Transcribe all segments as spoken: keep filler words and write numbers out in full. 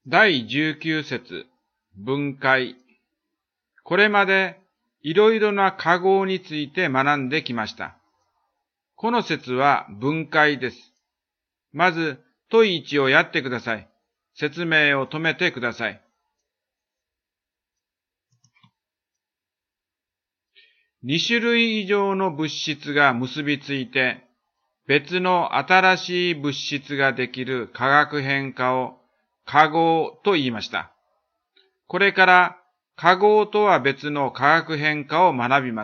だいじゅうきゅう節、分解。これまでいろいろな化合について学んできました。この節は分解です。まず、問いいちをやってください。説明を止めてください。に種類以上の物質が結びついて、別の新しい物質ができる化学変化を化合と言いました。これから化合とは別の化学変化を学びます。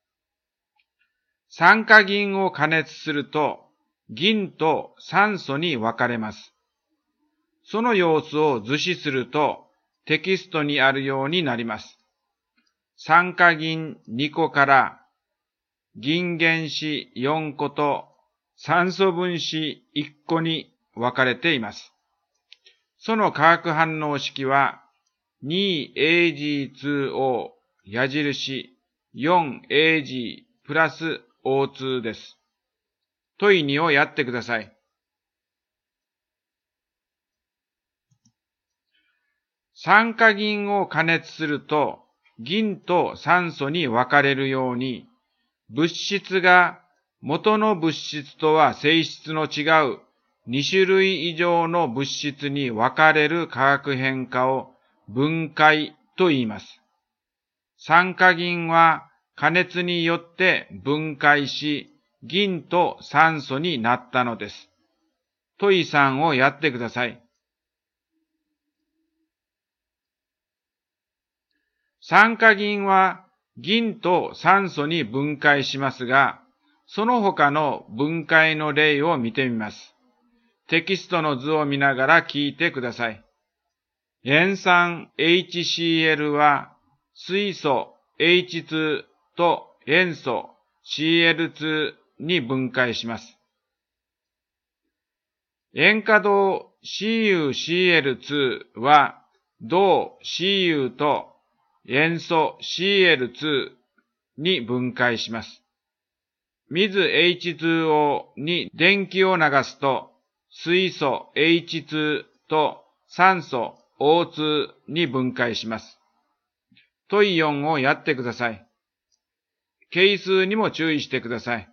酸化銀を加熱すると、銀と酸素に分かれます。その様子を図示すると、テキストにあるようになります。酸化銀にこから銀原子よんこと酸素分子いっこに分かれています。その化学反応式は にエージーツーオー 矢印 よんエージー プラス オーツー です。問いにをやってください。酸化銀を加熱すると銀と酸素に分かれるように、物質が元の物質とは性質の違うに種類以上の物質に分かれる化学変化を分解と言います。酸化銀は加熱によって分解し、銀と酸素になったのです。問いさんをやってください。酸化銀は銀と酸素に分解しますが、その他の分解の例を見てみます。テキストの図を見ながら聞いてください。塩酸 エイチシーエル は水素 エイチツー と塩素 シーエルツー に分解します。塩化銅 シーユーシーエルツー は銅 シーユー と塩素 シーエルツー に分解します。水 エイチツーオー に電気を流すと水素 エイチツー と酸素 オーツー に分解します。問いよんをやってください。係数にも注意してください。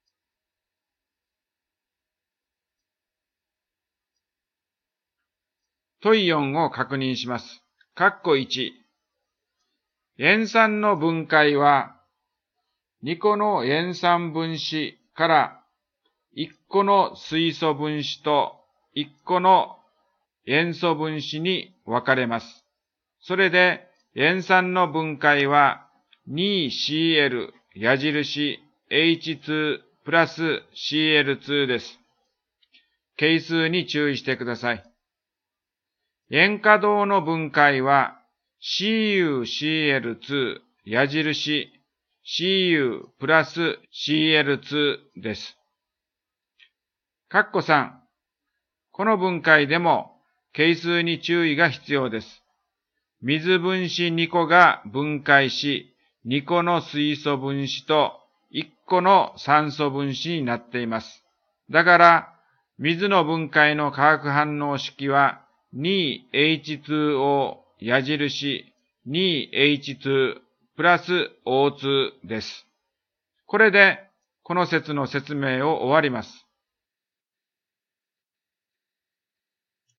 問いよんを確認します。括弧いち。塩酸の分解は、にこの塩酸分子からいっこの水素分子といっこの塩素分子に分かれます。それで、塩酸の分解は にシーエル 矢印 エイチツー プラス シーエルツー です。係数に注意してください。塩化銅の分解は シーユーシーエルツー 矢印 シーユー プラス シーエルツー です。括弧さん。この分解でも係数に注意が必要です。水分子にこが分解し、にこの水素分子といっこの酸素分子になっています。だから、水の分解の化学反応式は にエイチツーオー 矢印 にエイチツー プラス オーツー です。これで、この節の説明を終わります。